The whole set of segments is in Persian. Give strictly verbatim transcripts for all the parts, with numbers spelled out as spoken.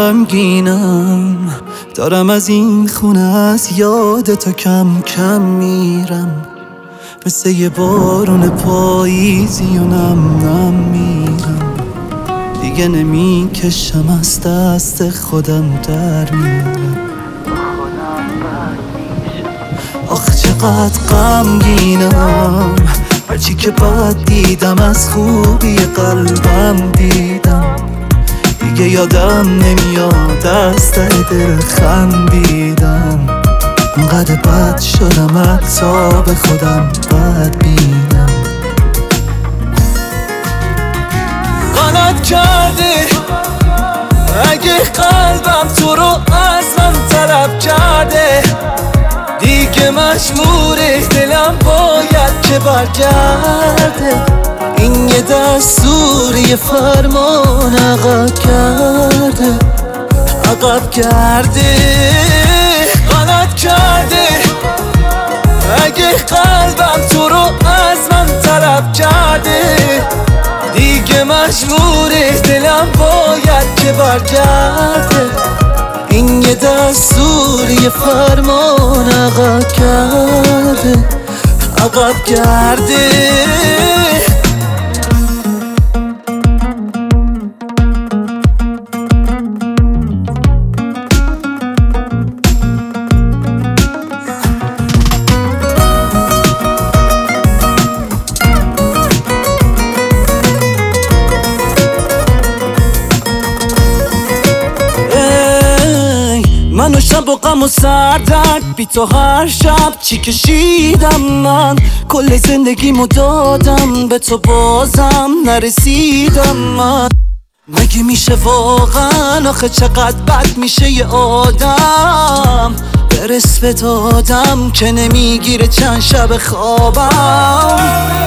غمگینم، دارم از این خونه از یاد تو کم کم میرم، مثل یه بارون پاییزی و نم نم میرم، دیگه نمیکشم از دست خودم در میرم. آخ چقدر غمگینم، هرچی که بد دیدم از خوبی قلبم دیدم، دیگه یادم نمیاد از ته دل خندیدم، انقدر بد شدم حتی به خودم بد بینم. غلط کردی اگه قلبم تو رو از من طلب کرده، دیگه مجبوره دلم باید که برگرده، این یه دستوری فرمان عقب کرده عقب کرده. غلط کرده اگه قلبم تو رو از من طلب کرده، دیگه مجبوره دلم باید که برگرده، این یه دستوری فرمان عقب کرده عقب کرده. من و شب و غم و سردرد بی تو هر شب چی کشیدم، من کل زندگیمو دادم به تو بازم نرسیدم. من مگه میشه واقعا، آخه چقدر بد میشه یه آدم برس به دادم که نمیگیره چند شب خوابم.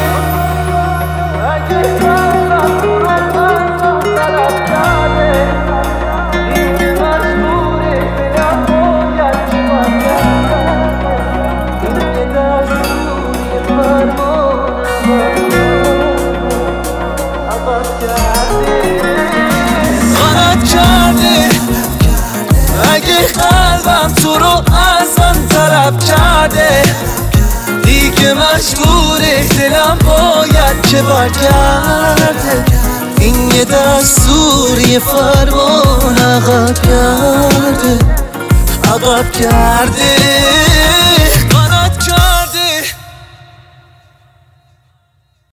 غلط کرده اگه قلبم تو رو از من طلب کرده، دیگه مجبوره دلم باید که برگرده، این یه دستوری فرمان عقب کرده عقب کرده.